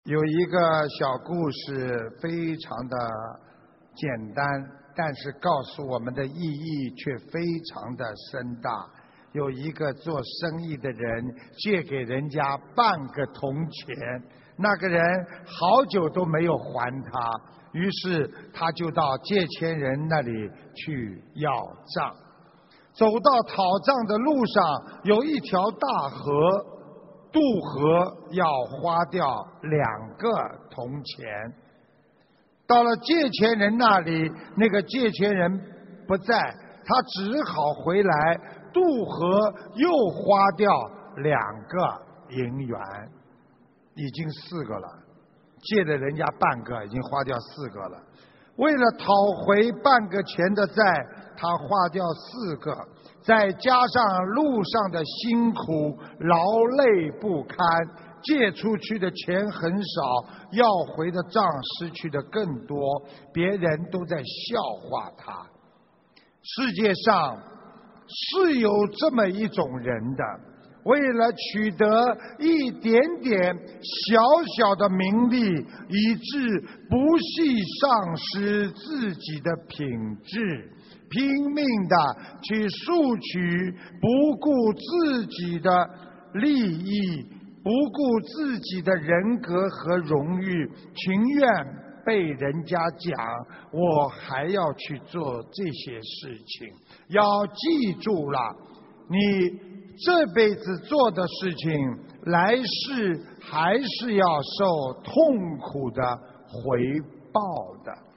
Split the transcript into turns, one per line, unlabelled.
有一个小故事，非常的简单，但是告诉我们的意义却非常的深大。有一个做生意的人借给人家半个铜钱，那个人好久都没有还他，于是他就到借钱人那里去要账。走到讨账的路上，有一条大河，渡河要花掉2个铜钱。到了借钱人那里，那个借钱人不在，他只好回来渡河，又花掉2个银元，已经4个了。借了人家半个，已经花掉4个了。为了讨回半个钱的债，他花掉4个，再加上路上的辛苦劳累不堪，借出去的钱很少，要回的账失去的更多，别人都在笑话他。世界上是有这么一种人的，为了取得一点点小小的名利，以致不惜丧失自己的品质，拼命的去索取，不顾自己的利益，不顾自己的人格和荣誉，情愿被人家讲我还要去做这些事情。要记住了，你这辈子做的事情，来世还是要受痛苦的回报的。